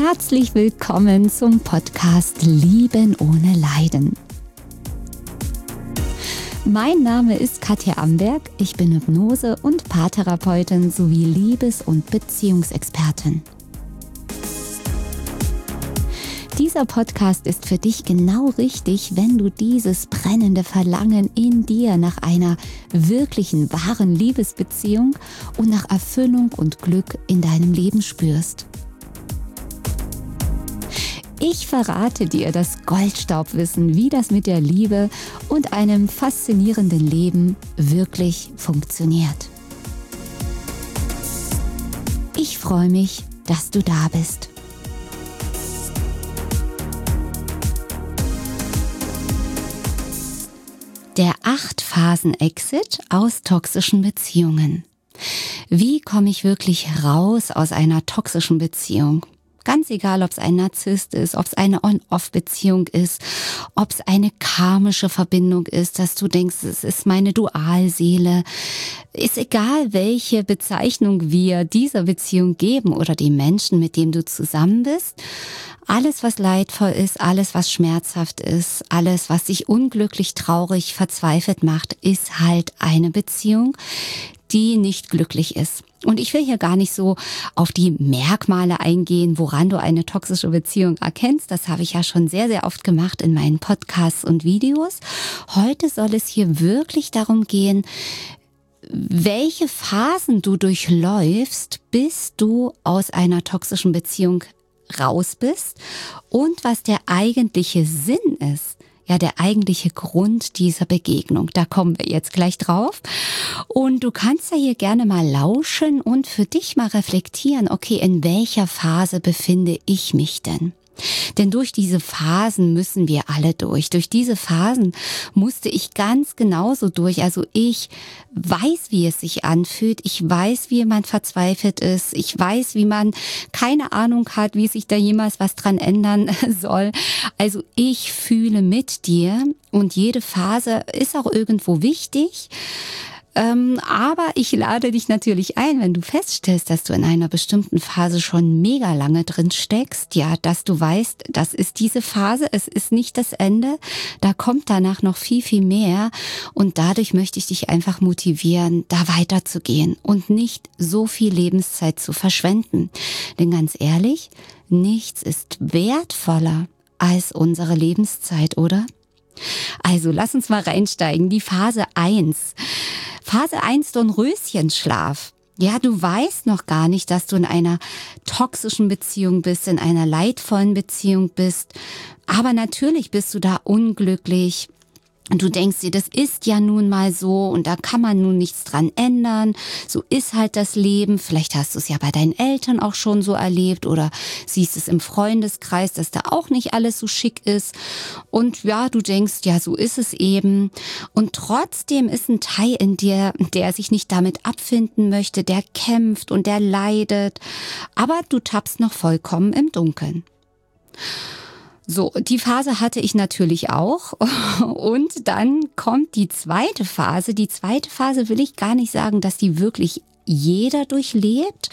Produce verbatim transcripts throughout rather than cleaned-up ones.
Herzlich willkommen zum Podcast Lieben ohne Leiden. Mein Name ist Katja Amberg, ich bin Hypnose- und Paartherapeutin sowie Liebes- und Beziehungsexpertin. Dieser Podcast ist für dich genau richtig, wenn du dieses brennende Verlangen in dir nach einer wirklichen, wahren Liebesbeziehung und nach Erfüllung und Glück in deinem Leben spürst. Ich verrate dir das Goldstaubwissen, wie das mit der Liebe und einem faszinierenden Leben wirklich funktioniert. Ich freue mich, dass du da bist. Der Acht-Phasen-Exit aus toxischen Beziehungen. Wie komme ich wirklich raus aus einer toxischen Beziehung? Ganz egal, ob es ein Narzisst ist, ob es eine On-Off-Beziehung ist, ob es eine karmische Verbindung ist, dass du denkst, es ist meine Dualseele. Ist egal, welche Bezeichnung wir dieser Beziehung geben oder dem Menschen, mit dem du zusammen bist. Alles, was leidvoll ist, alles, was schmerzhaft ist, alles, was dich unglücklich, traurig, verzweifelt macht, ist halt eine Beziehung, die nicht glücklich ist. Und ich will hier gar nicht so auf die Merkmale eingehen, woran du eine toxische Beziehung erkennst. Das habe ich ja schon sehr, sehr oft gemacht in meinen Podcasts und Videos. Heute soll es hier wirklich darum gehen, welche Phasen du durchläufst, bis du aus einer toxischen Beziehung raus bist und was der eigentliche Sinn ist. Ja, der eigentliche Grund dieser Begegnung. Da kommen wir jetzt gleich drauf. Und du kannst ja hier gerne mal lauschen und für dich mal reflektieren, okay, in welcher Phase befinde ich mich denn? Denn durch diese Phasen müssen wir alle durch. Durch diese Phasen musste ich ganz genauso durch. Also ich weiß, wie es sich anfühlt. Ich weiß, wie man verzweifelt ist. Ich weiß, wie man keine Ahnung hat, wie sich da jemals was dran ändern soll. Also ich fühle mit dir und jede Phase ist auch irgendwo wichtig. Ähm, aber ich lade dich natürlich ein, wenn du feststellst, dass du in einer bestimmten Phase schon mega lange drin steckst, ja, dass du weißt, das ist diese Phase, es ist nicht das Ende, da kommt danach noch viel, viel mehr und dadurch möchte ich dich einfach motivieren, da weiterzugehen und nicht so viel Lebenszeit zu verschwenden. Denn ganz ehrlich, nichts ist wertvoller als unsere Lebenszeit, oder? Also lass uns mal reinsteigen, die Phase eins. Phase eins, Dornröschenschlaf. Ja, du weißt noch gar nicht, dass du in einer toxischen Beziehung bist, in einer leidvollen Beziehung bist. Aber natürlich bist du da unglücklich. Und du denkst dir, das ist ja nun mal so und da kann man nun nichts dran ändern. So ist halt das Leben. Vielleicht hast du es ja bei deinen Eltern auch schon so erlebt oder siehst es im Freundeskreis, dass da auch nicht alles so schick ist. Und ja, du denkst, ja, so ist es eben. Und trotzdem ist ein Teil in dir, der sich nicht damit abfinden möchte, der kämpft und der leidet. Aber du tappst noch vollkommen im Dunkeln. So, die Phase hatte ich natürlich auch und dann kommt die zweite Phase. Die zweite Phase will ich gar nicht sagen, dass die wirklich jeder durchlebt.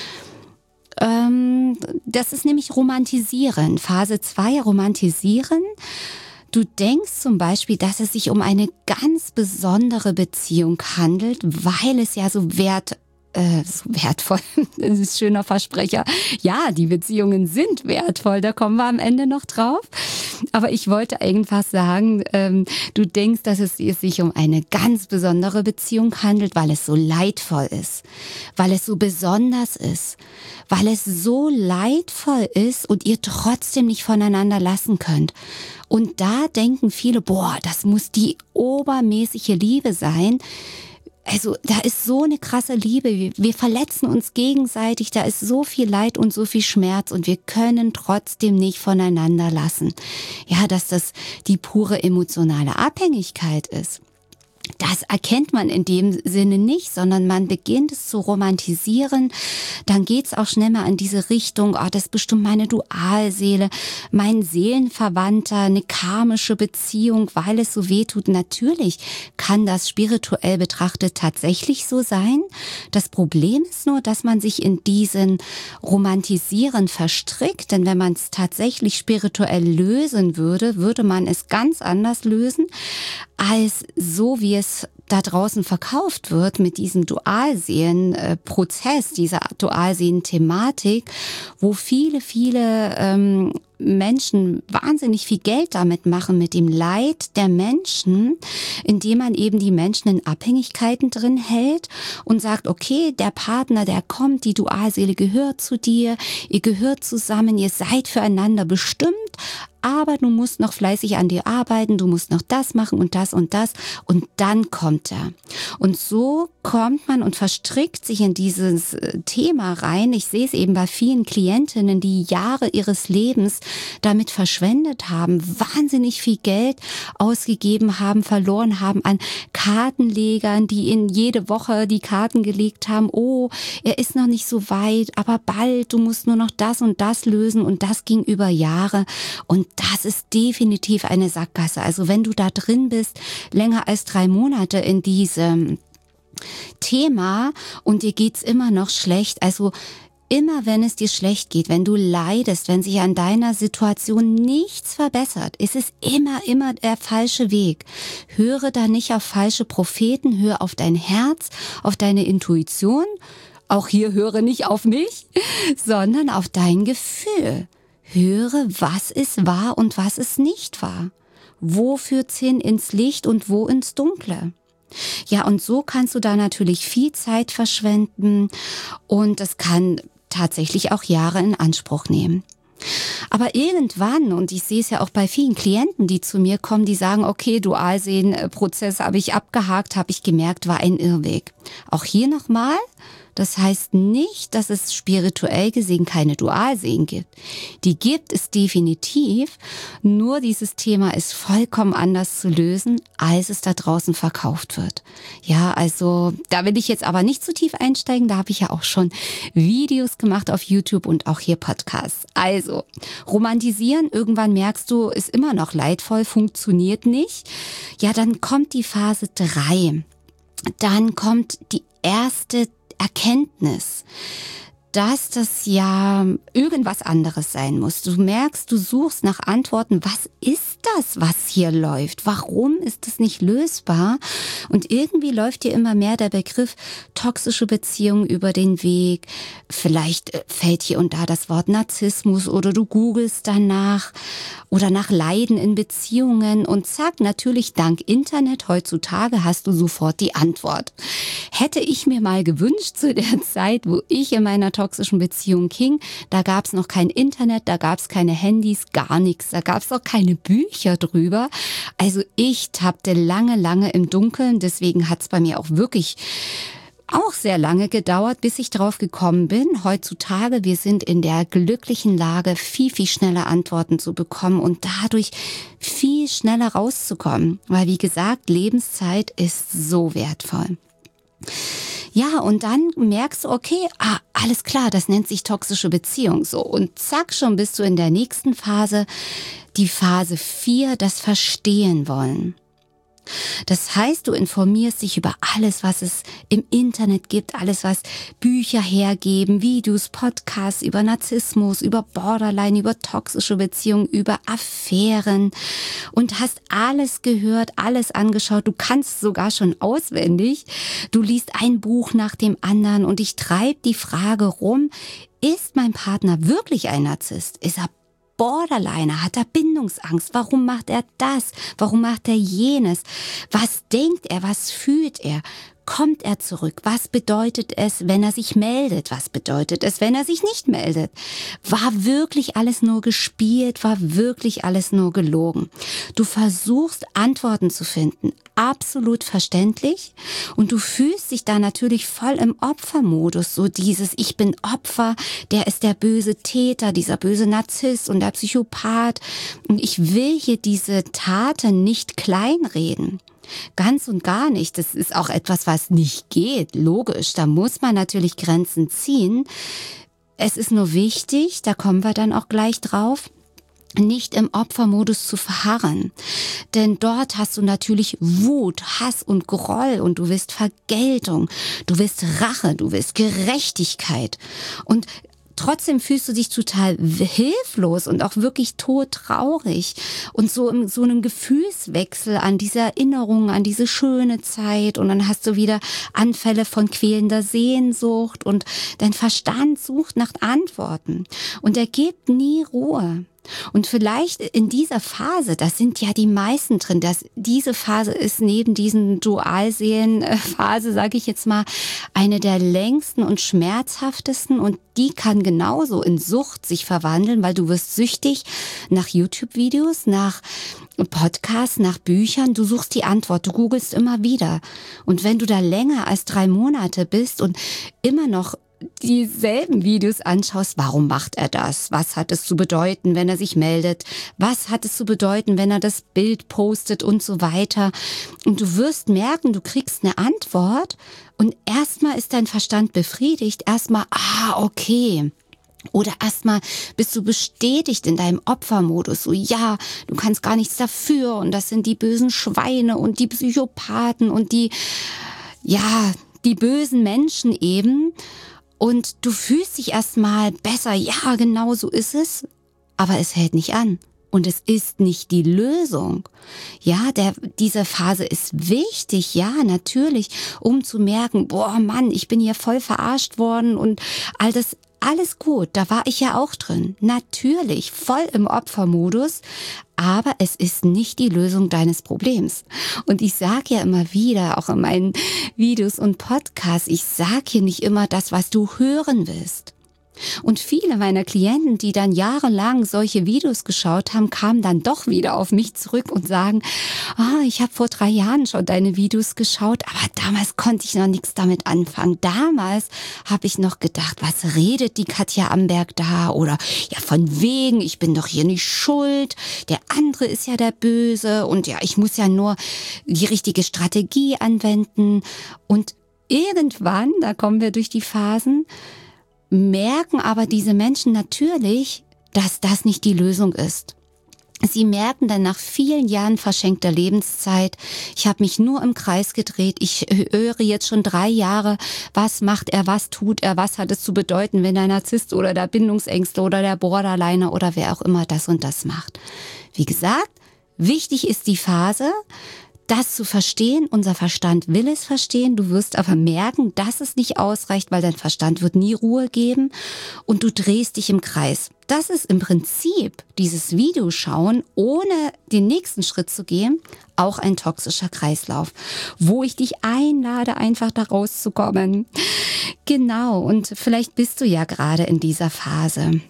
Ähm, das ist nämlich Romantisieren. Phase zwei, Romantisieren. Du denkst zum Beispiel, dass es sich um eine ganz besondere Beziehung handelt, weil es ja so wert Äh, so wertvoll, das ist ein schöner Versprecher. Ja, die Beziehungen sind wertvoll, da kommen wir am Ende noch drauf. Aber ich wollte einfach sagen, ähm, du denkst, dass es sich um eine ganz besondere Beziehung handelt, weil es so leidvoll ist, weil es so besonders ist, weil es so leidvoll ist und ihr trotzdem nicht voneinander lassen könnt. Und da denken viele, boah, das muss die obermäßige Liebe sein. Also da ist so eine krasse Liebe, wir, wir verletzen uns gegenseitig, da ist so viel Leid und so viel Schmerz und wir können trotzdem nicht voneinander lassen. Ja, dass das die pure emotionale Abhängigkeit ist. Das erkennt man in dem Sinne nicht, sondern man beginnt es zu romantisieren. Dann geht's auch schnell mal in diese Richtung, oh, das ist bestimmt meine Dualseele, mein Seelenverwandter, eine karmische Beziehung, weil es so weh tut. Natürlich kann das spirituell betrachtet tatsächlich so sein. Das Problem ist nur, dass man sich in diesen Romantisieren verstrickt. Denn wenn man es tatsächlich spirituell lösen würde, würde man es ganz anders lösen, als so wie es da draußen verkauft wird mit diesem Dualseelenprozess, dieser Dualseelen-Thematik, wo viele, viele ähm, Menschen wahnsinnig viel Geld damit machen, mit dem Leid der Menschen, indem man eben die Menschen in Abhängigkeiten drin hält und sagt, okay, der Partner, der kommt, die Dualseele gehört zu dir, ihr gehört zusammen, ihr seid füreinander bestimmt, aber du musst noch fleißig an dir arbeiten, du musst noch das machen und das und das und dann kommt er. Und so kommt man und verstrickt sich in dieses Thema rein. Ich sehe es eben bei vielen Klientinnen, die Jahre ihres Lebens damit verschwendet haben, wahnsinnig viel Geld ausgegeben haben, verloren haben an Kartenlegern, die in jede Woche die Karten gelegt haben. Oh, er ist noch nicht so weit, aber bald, du musst nur noch das und das lösen und das ging über Jahre. Und das ist definitiv eine Sackgasse. Also wenn du da drin bist, länger als drei Monate in diesem Thema und dir geht's immer noch schlecht, also immer wenn es dir schlecht geht, wenn du leidest, wenn sich an deiner Situation nichts verbessert, ist es immer, immer der falsche Weg. Höre da nicht auf falsche Propheten, hör auf dein Herz, auf deine Intuition. Auch hier höre nicht auf mich, sondern auf dein Gefühl. Höre, was ist wahr und was ist nicht wahr. Wo führt's hin ins Licht und wo ins Dunkle? Ja, und so kannst du da natürlich viel Zeit verschwenden und es kann tatsächlich auch Jahre in Anspruch nehmen. Aber irgendwann, und ich sehe es ja auch bei vielen Klienten, die zu mir kommen, die sagen, okay, Dualseelenprozess habe ich abgehakt, habe ich gemerkt, war ein Irrweg. Auch hier nochmal, das heißt nicht, dass es spirituell gesehen keine Dualseelen gibt. Die gibt es definitiv, nur dieses Thema ist vollkommen anders zu lösen, als es da draußen verkauft wird. Ja, also da will ich jetzt aber nicht zu tief einsteigen, da habe ich ja auch schon Videos gemacht auf YouTube und auch hier Podcasts. Also, romantisieren, irgendwann merkst du, ist immer noch leidvoll, funktioniert nicht. Ja, dann kommt die Phase drei. Dann kommt die erste Erkenntnis, dass das ja irgendwas anderes sein muss. Du merkst, du suchst nach Antworten, was ist das, was hier läuft? Warum ist es nicht lösbar? Und irgendwie läuft dir immer mehr der Begriff toxische Beziehung über den Weg. Vielleicht fällt hier und da das Wort Narzissmus oder du googelst danach oder nach Leiden in Beziehungen und zack, natürlich dank Internet heutzutage hast du sofort die Antwort. Hätte ich mir mal gewünscht zu der Zeit, wo ich in meiner toxischen Beziehung hing, da gab es noch kein Internet, da gab es keine Handys, gar nichts, da gab es auch keine Bücher drüber. Also ich tappte lange, lange im Dunkeln, deswegen hat es bei mir auch wirklich auch sehr lange gedauert, bis ich drauf gekommen bin. Heutzutage, wir sind in der glücklichen Lage, viel, viel schneller Antworten zu bekommen und dadurch viel schneller rauszukommen. Weil, wie gesagt, Lebenszeit ist so wertvoll. Ja, und dann merkst du, okay, ah, alles klar, das nennt sich toxische Beziehung. So, und zack, schon bist du in der nächsten Phase, die Phase vier, das Verstehen wollen. Das heißt, du informierst dich über alles, was es im Internet gibt, alles, was Bücher hergeben, Videos, Podcasts über Narzissmus, über Borderline, über toxische Beziehungen, über Affären und hast alles gehört, alles angeschaut. Du kannst sogar schon auswendig. Du liest ein Buch nach dem anderen und dich treibt die Frage rum, ist mein Partner wirklich ein Narzisst? Ist er Borderliner, hat er Bindungsangst? Warum macht er das? Warum macht er jenes? Was denkt er? Was fühlt er? Kommt er zurück? Was bedeutet es, wenn er sich meldet? Was bedeutet es, wenn er sich nicht meldet? War wirklich alles nur gespielt? War wirklich alles nur gelogen? Du versuchst, Antworten zu finden. Absolut verständlich. Und du fühlst dich da natürlich voll im Opfermodus. So dieses, ich bin Opfer, der ist der böse Täter, dieser böse Narzisst und der Psychopath. Und ich will hier diese Taten nicht kleinreden. Ganz und gar nicht. Das ist auch etwas, was nicht geht. Logisch, da muss man natürlich Grenzen ziehen. Es ist nur wichtig, da kommen wir dann auch gleich drauf, nicht im Opfermodus zu verharren. Denn dort hast du natürlich Wut, Hass und Groll und du willst Vergeltung, du willst Rache, du willst Gerechtigkeit. Und trotzdem fühlst du dich total hilflos und auch wirklich todtraurig und so in so einem Gefühlswechsel an diese Erinnerungen, an diese schöne Zeit, und dann hast du wieder Anfälle von quälender Sehnsucht und dein Verstand sucht nach Antworten und er gibt nie Ruhe. Und vielleicht in dieser Phase, das sind ja die meisten drin, dass diese Phase ist neben diesen Dualseelenphase, sage ich jetzt mal, eine der längsten und schmerzhaftesten, und die kann genauso in Sucht sich verwandeln, weil du wirst süchtig nach YouTube-Videos, nach Podcasts, nach Büchern, du suchst die Antwort, du googelst immer wieder. Und wenn du da länger als drei Monate bist und immer noch dieselben Videos anschaust, warum macht er das? Was hat es zu bedeuten, wenn er sich meldet? Was hat es zu bedeuten, wenn er das Bild postet und so weiter? Und du wirst merken, du kriegst eine Antwort und erstmal ist dein Verstand befriedigt, erstmal, ah, okay. Oder erstmal bist du bestätigt in deinem Opfermodus, so ja, du kannst gar nichts dafür und das sind die bösen Schweine und die Psychopathen und die, ja, die bösen Menschen eben. Und du fühlst dich erstmal besser, ja, genau so ist es, aber es hält nicht an. Und es ist nicht die Lösung. Ja, der, diese Phase ist wichtig, ja, natürlich, um zu merken, boah, Mann, ich bin hier voll verarscht worden und all das, alles gut, da war ich ja auch drin. Natürlich, voll im Opfermodus, aber es ist nicht die Lösung deines Problems. Und ich sage ja immer wieder, auch in meinen Videos und Podcasts, ich sage hier nicht immer das, was du hören willst. Und viele meiner Klienten, die dann jahrelang solche Videos geschaut haben, kamen dann doch wieder auf mich zurück und sagen, ah, ich habe vor drei Jahren schon deine Videos geschaut, aber damals konnte ich noch nichts damit anfangen. Damals habe ich noch gedacht, was redet die Katja Amberg da? Oder ja, von wegen, ich bin doch hier nicht schuld, der andere ist ja der Böse und ja, ich muss ja nur die richtige Strategie anwenden. Und irgendwann, da kommen wir durch die Phasen, merken aber diese Menschen natürlich, dass das nicht die Lösung ist. Sie merken dann nach vielen Jahren verschenkter Lebenszeit, ich habe mich nur im Kreis gedreht, ich höre jetzt schon drei Jahre, was macht er, was tut er, was hat es zu bedeuten, wenn der Narzisst oder der Bindungsängstler oder der Borderliner oder wer auch immer das und das macht. Wie gesagt, wichtig ist die Phase, das zu verstehen. Unser Verstand will es verstehen. Du wirst aber merken, dass es nicht ausreicht, weil dein Verstand wird nie Ruhe geben und du drehst dich im Kreis. Das ist im Prinzip dieses Videoschauen, ohne den nächsten Schritt zu gehen, auch ein toxischer Kreislauf, wo ich dich einlade, einfach da rauszukommen. Genau, und vielleicht bist du ja gerade in dieser Phase.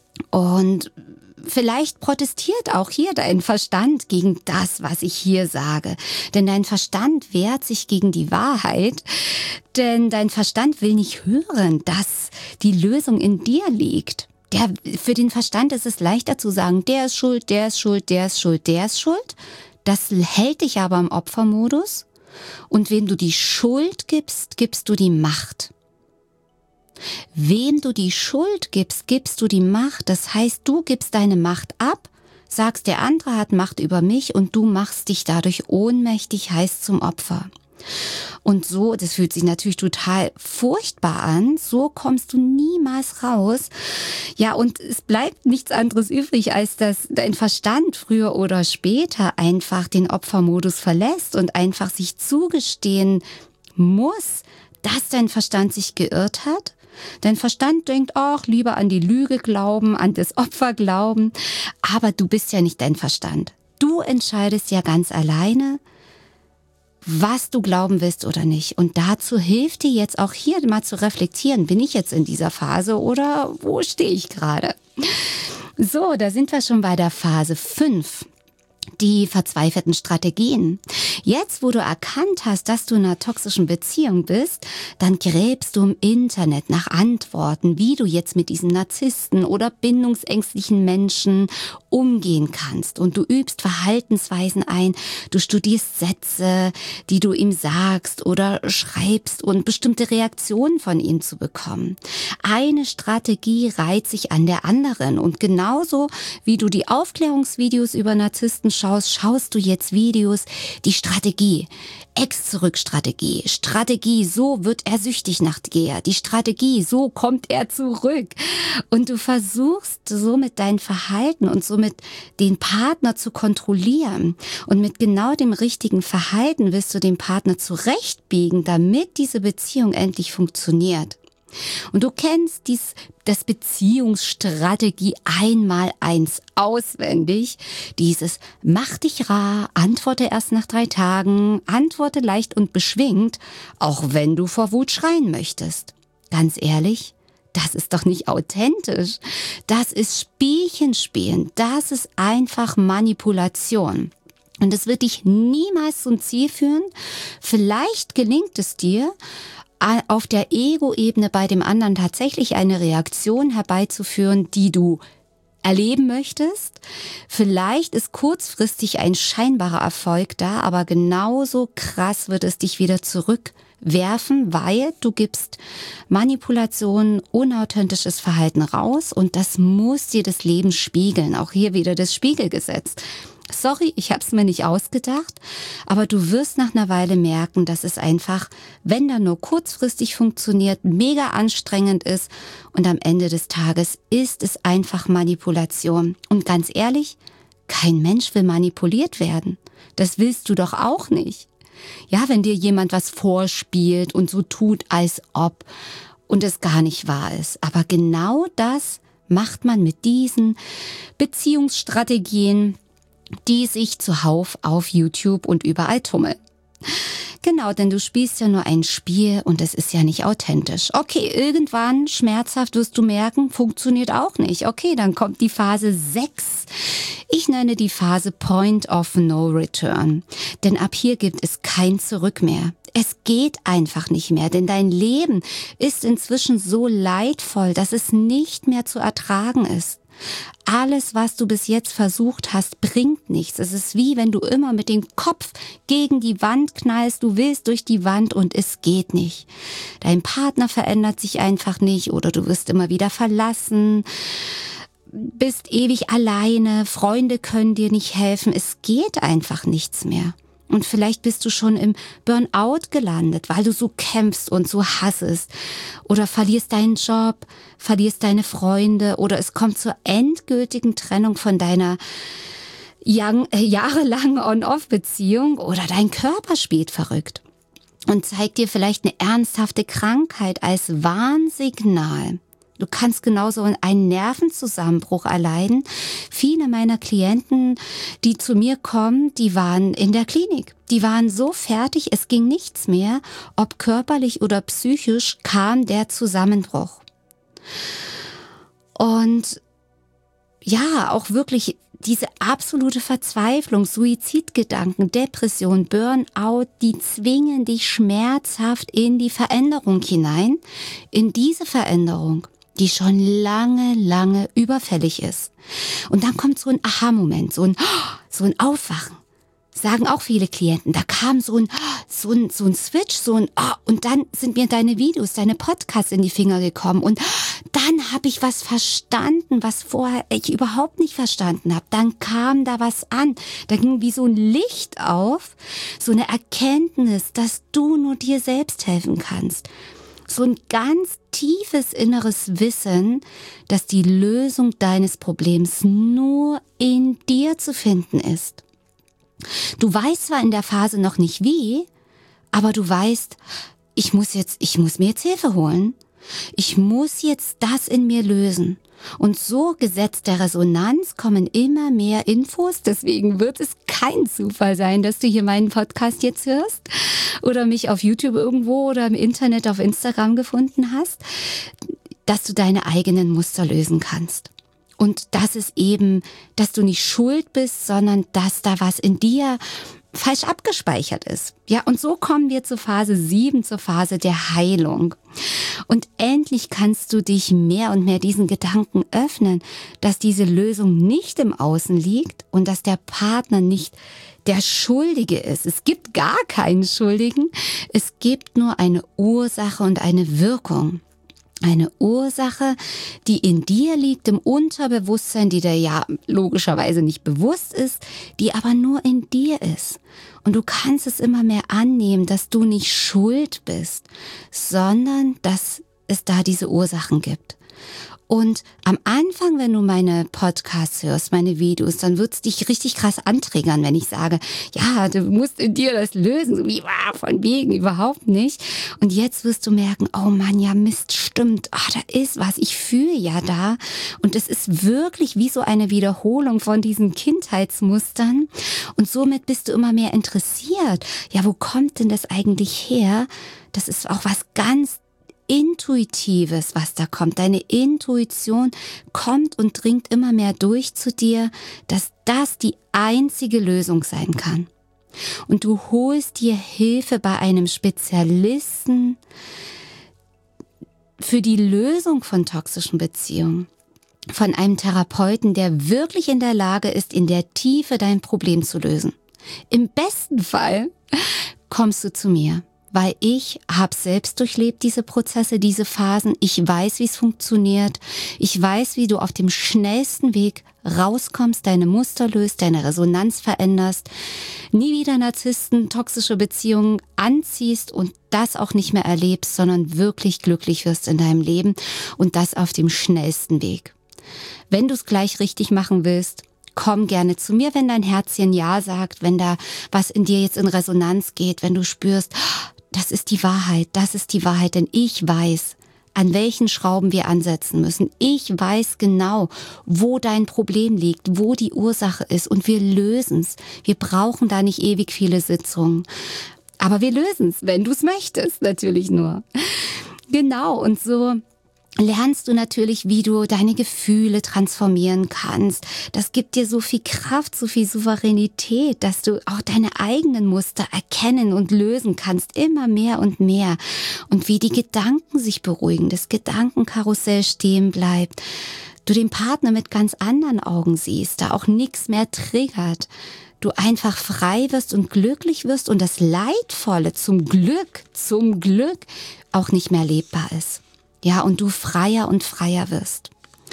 Und vielleicht protestiert auch hier dein Verstand gegen das, was ich hier sage. Denn dein Verstand wehrt sich gegen die Wahrheit. Denn dein Verstand will nicht hören, dass die Lösung in dir liegt. Der, für den Verstand ist es leichter zu sagen, der ist schuld, der ist schuld, der ist schuld, der ist schuld. Das hält dich aber im Opfermodus. Und wem du die Schuld gibst, gibst du die Macht. Wem du die Schuld gibst, gibst du die Macht. Das heißt, du gibst deine Macht ab, sagst, der andere hat Macht über mich und du machst dich dadurch ohnmächtig, heißt zum Opfer. Und so, das fühlt sich natürlich total furchtbar an, so kommst du niemals raus. Ja, und es bleibt nichts anderes übrig, als dass dein Verstand früher oder später einfach den Opfermodus verlässt und einfach sich zugestehen muss, dass dein Verstand sich geirrt hat. Dein Verstand denkt, ach, lieber an die Lüge glauben, an das Opfer glauben. Aber du bist ja nicht dein Verstand. Du entscheidest ja ganz alleine, was du glauben willst oder nicht. Und dazu hilft dir jetzt auch hier mal zu reflektieren, bin ich jetzt in dieser Phase oder wo stehe ich gerade? So, da sind wir schon bei der Phase fünf. die verzweifelten Strategien. Jetzt, wo du erkannt hast, dass du in einer toxischen Beziehung bist, dann gräbst du im Internet nach Antworten, wie du jetzt mit diesem Narzissten oder bindungsängstlichen Menschen umgehen kannst. Und du übst Verhaltensweisen ein, du studierst Sätze, die du ihm sagst oder schreibst und bestimmte Reaktionen von ihm zu bekommen. Eine Strategie reiht sich an der anderen und genauso wie du die Aufklärungsvideos über Narzissten schaust, schaust du jetzt Videos, die Strategie, Ex-Zurück-Strategie, Strategie, so wird er süchtig nach dir, die Strategie, so kommt er zurück. Und du versuchst somit dein Verhalten und somit den Partner zu kontrollieren. Und mit genau dem richtigen Verhalten wirst du den Partner zurechtbiegen, damit diese Beziehung endlich funktioniert. Und du kennst dies, das Beziehungsstrategie einmal eins auswendig. Dieses mach dich rar, antworte erst nach drei Tagen, antworte leicht und beschwingt, auch wenn du vor Wut schreien möchtest. Ganz ehrlich, das ist doch nicht authentisch. Das ist Spielchen spielen. Das ist einfach Manipulation. Und es wird dich niemals zum Ziel führen. Vielleicht gelingt es dir, auf der Ego-Ebene bei dem anderen tatsächlich eine Reaktion herbeizuführen, die du erleben möchtest. Vielleicht ist kurzfristig ein scheinbarer Erfolg da, aber genauso krass wird es dich wieder zurückwerfen, weil du gibst Manipulation, unauthentisches Verhalten raus und das muss dir das Leben spiegeln. Auch hier wieder das Spiegelgesetz. Sorry, ich habe es mir nicht ausgedacht, aber du wirst nach einer Weile merken, dass es einfach, wenn da nur kurzfristig funktioniert, mega anstrengend ist und am Ende des Tages ist es einfach Manipulation. Und ganz ehrlich, kein Mensch will manipuliert werden. Das willst du doch auch nicht. Ja, wenn dir jemand was vorspielt und so tut, als ob und es gar nicht wahr ist. Aber genau das macht man mit diesen Beziehungsstrategien, die sich zuhauf auf YouTube und überall tummeln. Genau, denn du spielst ja nur ein Spiel und es ist ja nicht authentisch. Okay, irgendwann schmerzhaft wirst du merken, funktioniert auch nicht. Okay, dann kommt die Phase sechs. Ich nenne die Phase Point of No Return. Denn ab hier gibt es kein Zurück mehr. Es geht einfach nicht mehr, denn dein Leben ist inzwischen so leidvoll, dass es nicht mehr zu ertragen ist. Alles, was du bis jetzt versucht hast, bringt nichts. Es ist wie wenn du immer mit dem Kopf gegen die Wand knallst. Du willst durch die Wand und es geht nicht. Dein Partner verändert sich einfach nicht oder du wirst immer wieder verlassen, bist ewig alleine, Freunde können dir nicht helfen. Es geht einfach nichts mehr. Und vielleicht bist du schon im Burnout gelandet, weil du so kämpfst und so hassest. Oder verlierst deinen Job, verlierst deine Freunde oder es kommt zur endgültigen Trennung von deiner young, äh, jahrelangen On-Off-Beziehung oder dein Körper spielt verrückt und zeigt dir vielleicht eine ernsthafte Krankheit als Warnsignal. Du kannst genauso einen Nervenzusammenbruch erleiden. Viele meiner Klienten, die zu mir kommen, die waren in der Klinik. Die waren so fertig, es ging nichts mehr. Ob körperlich oder psychisch kam der Zusammenbruch. Und ja, auch wirklich diese absolute Verzweiflung, Suizidgedanken, Depression, Burnout, die zwingen dich schmerzhaft in die Veränderung hinein, in diese Veränderung, die schon lange, lange überfällig ist. Und dann kommt so ein Aha-Moment, so ein, so ein Aufwachen. Sagen auch viele Klienten, da kam so ein, so ein, so ein Switch, so ein, oh, und dann sind mir deine Videos, deine Podcasts in die Finger gekommen und dann habe ich was verstanden, was vorher ich überhaupt nicht verstanden habe. Dann kam da was an, da ging wie so ein Licht auf, so eine Erkenntnis, dass du nur dir selbst helfen kannst. So ein ganz tiefes inneres Wissen, dass die Lösung deines Problems nur in dir zu finden ist. Du weißt zwar in der Phase noch nicht wie, aber du weißt, ich muss jetzt, ich muss mir jetzt Hilfe holen. Ich muss jetzt das in mir lösen. Und so Gesetz der Resonanz kommen immer mehr Infos. Deswegen wird es kein Zufall sein, dass du hier meinen Podcast jetzt hörst oder mich auf YouTube irgendwo oder im Internet auf Instagram gefunden hast, dass du deine eigenen Muster lösen kannst. Und das ist eben, dass du nicht schuld bist, sondern dass da was in dir falsch abgespeichert ist. Ja, und so kommen wir zur Phase sieben, zur Phase der Heilung. Und endlich kannst du dich mehr und mehr diesen Gedanken öffnen, dass diese Lösung nicht im Außen liegt und dass der Partner nicht der Schuldige ist. Es gibt gar keinen Schuldigen. Es gibt nur eine Ursache und eine Wirkung. Eine Ursache, die in dir liegt, im Unterbewusstsein, die dir ja logischerweise nicht bewusst ist, die aber nur in dir ist. Und du kannst es immer mehr annehmen, dass du nicht schuld bist, sondern dass es da diese Ursachen gibt. Und am Anfang, wenn du meine Podcasts hörst, meine Videos, dann wird es dich richtig krass antriggern, wenn ich sage, ja, du musst in dir das lösen, so wie, ah, von wegen, überhaupt nicht. Und jetzt wirst du merken, oh Mann, ja Mist, stimmt, ah, da ist was, ich fühle ja da. Und es ist wirklich wie so eine Wiederholung von diesen Kindheitsmustern. Und somit bist du immer mehr interessiert. Ja, wo kommt denn das eigentlich her? Das ist auch was ganz Intuitives, was da kommt. Deine Intuition kommt und dringt immer mehr durch zu dir, dass das die einzige Lösung sein kann. Und du holst dir Hilfe bei einem Spezialisten für die Lösung von toxischen Beziehungen. Von einem Therapeuten, der wirklich in der Lage ist, in der Tiefe dein Problem zu lösen. Im besten Fall kommst du zu mir. Weil ich habe selbst durchlebt diese Prozesse, diese Phasen. Ich weiß, wie es funktioniert. Ich weiß, wie du auf dem schnellsten Weg rauskommst, deine Muster löst, deine Resonanz veränderst, nie wieder Narzissten, toxische Beziehungen anziehst und das auch nicht mehr erlebst, sondern wirklich glücklich wirst in deinem Leben und das auf dem schnellsten Weg. Wenn du es gleich richtig machen willst, komm gerne zu mir, wenn dein Herzchen Ja sagt, wenn da was in dir jetzt in Resonanz geht, wenn du spürst, das ist die Wahrheit, das ist die Wahrheit, denn ich weiß, an welchen Schrauben wir ansetzen müssen. Ich weiß genau, wo dein Problem liegt, wo die Ursache ist und wir lösen es. Wir brauchen da nicht ewig viele Sitzungen, aber wir lösen es, wenn du es möchtest, natürlich nur. Genau, und so lernst du natürlich, wie du deine Gefühle transformieren kannst. Das gibt dir so viel Kraft, so viel Souveränität, dass du auch deine eigenen Muster erkennen und lösen kannst, immer mehr und mehr. Und wie die Gedanken sich beruhigen, das Gedankenkarussell stehen bleibt, du den Partner mit ganz anderen Augen siehst, da auch nichts mehr triggert. Du einfach frei wirst und glücklich wirst und das Leidvolle zum Glück, zum Glück auch nicht mehr lebbar ist. Ja, und du freier und freier wirst.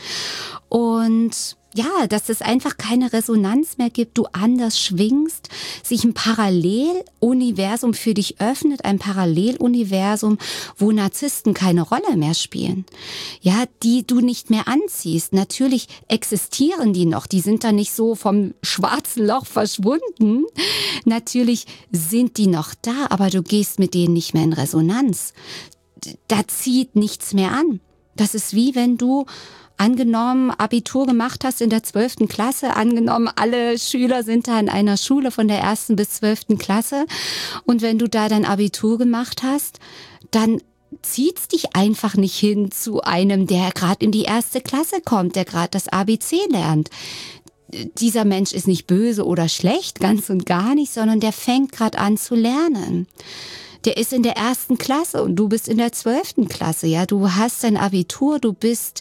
Und ja, dass es einfach keine Resonanz mehr gibt, du anders schwingst, sich ein Paralleluniversum für dich öffnet, ein Paralleluniversum, wo Narzissten keine Rolle mehr spielen. Ja, die du nicht mehr anziehst. Natürlich existieren die noch, die sind da nicht so vom schwarzen Loch verschwunden. Natürlich sind die noch da, aber du gehst mit denen nicht mehr in Resonanz. Da zieht nichts mehr an. Das ist wie wenn du angenommen Abitur gemacht hast in der zwölften Klasse, angenommen alle Schüler sind da in einer Schule von der ersten bis zwölften Klasse und wenn du da dein Abitur gemacht hast, dann zieht's dich einfach nicht hin zu einem, der gerade in die erste Klasse kommt, der gerade das A B C lernt. Dieser Mensch ist nicht böse oder schlecht, ganz und gar nicht, sondern der fängt gerade an zu lernen. Der ist in der ersten Klasse und du bist in der zwölften Klasse, ja. Du hast dein Abitur, du bist,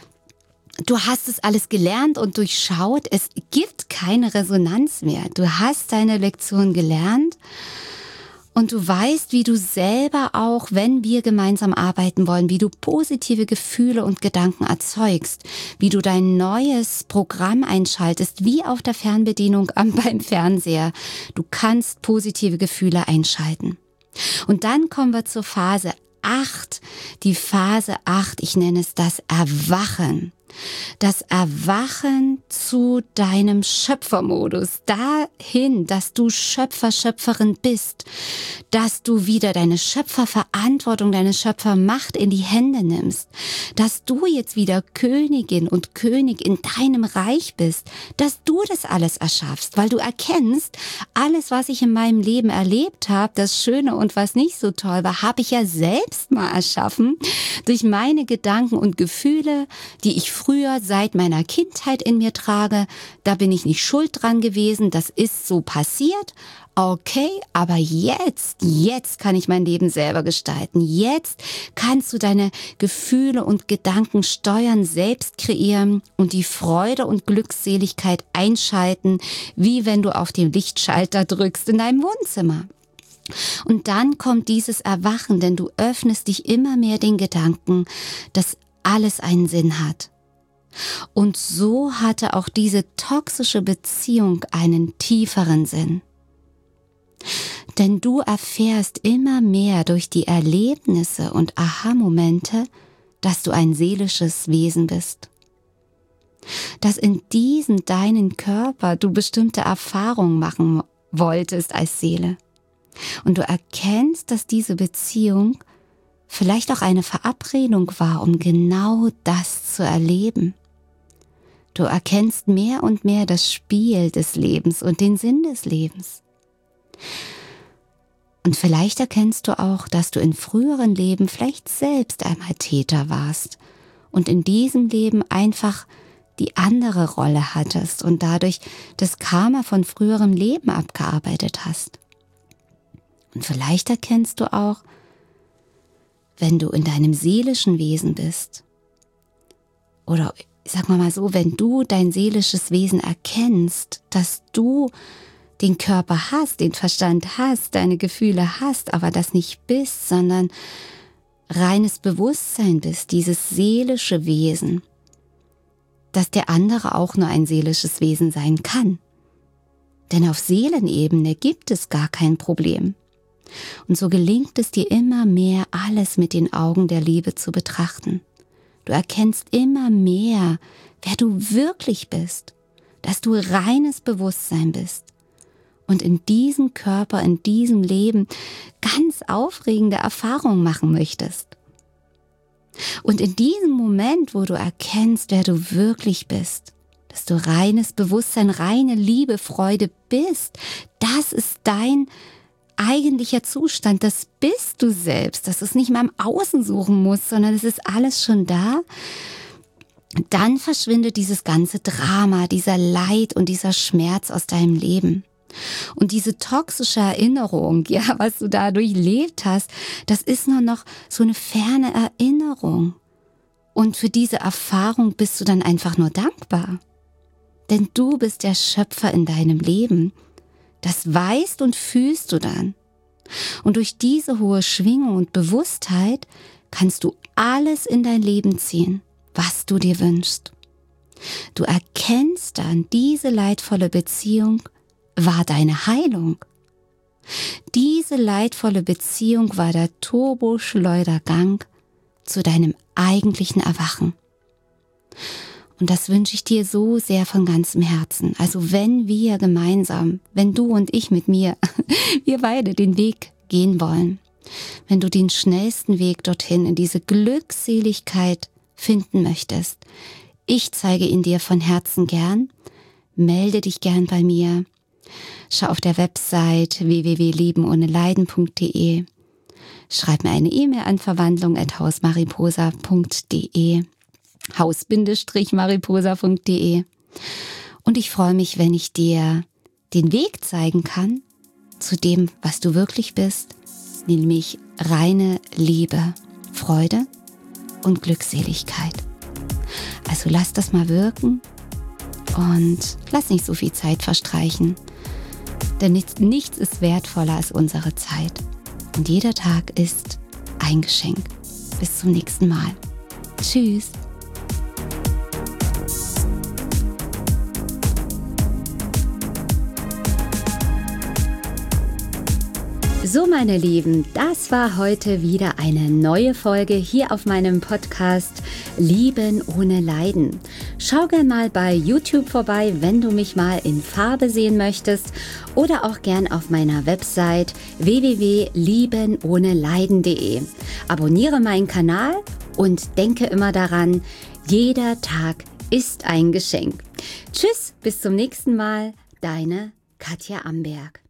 du hast es alles gelernt und durchschaut. Es gibt keine Resonanz mehr. Du hast deine Lektion gelernt und du weißt, wie du selber auch, wenn wir gemeinsam arbeiten wollen, wie du positive Gefühle und Gedanken erzeugst, wie du dein neues Programm einschaltest, wie auf der Fernbedienung beim Fernseher. Du kannst positive Gefühle einschalten. Und dann kommen wir zur Phase acht. Die Phase acht, ich nenne es das Erwachen. Das Erwachen zu deinem Schöpfermodus, dahin, dass du Schöpfer, Schöpferin bist, dass du wieder deine Schöpferverantwortung, deine Schöpfermacht in die Hände nimmst, dass du jetzt wieder Königin und König in deinem Reich bist, dass du das alles erschaffst, weil du erkennst, alles, was ich in meinem Leben erlebt habe, das Schöne und was nicht so toll war, habe ich ja selbst mal erschaffen, durch meine Gedanken und Gefühle, die ich früher seit meiner Kindheit in mir trage. Da bin ich nicht schuld dran gewesen, das ist so passiert. Okay, aber jetzt, jetzt kann ich mein Leben selber gestalten. Jetzt kannst du deine Gefühle und Gedanken steuern, selbst kreieren und die Freude und Glückseligkeit einschalten, wie wenn du auf den Lichtschalter drückst in deinem Wohnzimmer. Und dann kommt dieses Erwachen, denn du öffnest dich immer mehr den Gedanken, dass alles einen Sinn hat. Und so hatte auch diese toxische Beziehung einen tieferen Sinn. Denn du erfährst immer mehr durch die Erlebnisse und Aha-Momente, dass du ein seelisches Wesen bist. Dass in diesem deinen Körper du bestimmte Erfahrungen machen wolltest als Seele. Und du erkennst, dass diese Beziehung vielleicht auch eine Verabredung war, um genau das zu erleben. Du erkennst mehr und mehr das Spiel des Lebens und den Sinn des Lebens. Und vielleicht erkennst du auch, dass du in früheren Leben vielleicht selbst einmal Täter warst und in diesem Leben einfach die andere Rolle hattest und dadurch das Karma von früherem Leben abgearbeitet hast. Und vielleicht erkennst du auch, wenn du in deinem seelischen Wesen bist, oder sag mal so, wenn du dein seelisches Wesen erkennst, dass du den Körper hast, den Verstand hast, deine Gefühle hast, aber das nicht bist, sondern reines Bewusstsein bist, dieses seelische Wesen, dass der andere auch nur ein seelisches Wesen sein kann. Denn auf Seelenebene gibt es gar kein Problem. Und so gelingt es dir immer mehr, alles mit den Augen der Liebe zu betrachten. Du erkennst immer mehr, wer du wirklich bist, dass du reines Bewusstsein bist und in diesem Körper, in diesem Leben ganz aufregende Erfahrungen machen möchtest. Und in diesem Moment, wo du erkennst, wer du wirklich bist, dass du reines Bewusstsein, reine Liebe, Freude bist, das ist dein eigentlicher Zustand, das bist du selbst, dass du es nicht mehr im Außen suchen musst, sondern es ist alles schon da, dann verschwindet dieses ganze Drama, dieser Leid und dieser Schmerz aus deinem Leben. Und diese toxische Erinnerung, ja, was du da durchlebt hast, das ist nur noch so eine ferne Erinnerung. Und für diese Erfahrung bist du dann einfach nur dankbar. Denn du bist der Schöpfer in deinem Leben. Das weißt und fühlst du dann. Und durch diese hohe Schwingung und Bewusstheit kannst du alles in dein Leben ziehen, was du dir wünschst. Du erkennst dann, diese leidvolle Beziehung war deine Heilung. Diese leidvolle Beziehung war der Turboschleudergang zu deinem eigentlichen Erwachen. Und das wünsche ich dir so sehr von ganzem Herzen. Also wenn wir gemeinsam, wenn du und ich mit mir, wir beide den Weg gehen wollen, wenn du den schnellsten Weg dorthin in diese Glückseligkeit finden möchtest, ich zeige ihn dir von Herzen gern, melde dich gern bei mir, schau auf der Website w w w punkt lieben ohne leiden punkt d e, schreib mir eine E-Mail an verwandlung at hausmariposa punkt d e, haus mariposa punkt d e, und ich freue mich, wenn ich dir den Weg zeigen kann zu dem, was du wirklich bist, nämlich reine Liebe, Freude und Glückseligkeit. Also lass das mal wirken und lass nicht so viel Zeit verstreichen, denn nichts, nichts ist wertvoller als unsere Zeit. Und jeder Tag ist ein Geschenk. Bis zum nächsten Mal. Tschüss. So, meine Lieben, das war heute wieder eine neue Folge hier auf meinem Podcast Lieben ohne Leiden. Schau gern mal bei YouTube vorbei, wenn du mich mal in Farbe sehen möchtest, oder auch gern auf meiner Website w w w punkt lieben ohne leiden punkt d e. Abonniere meinen Kanal und denke immer daran, jeder Tag ist ein Geschenk. Tschüss, bis zum nächsten Mal, deine Katja Amberg.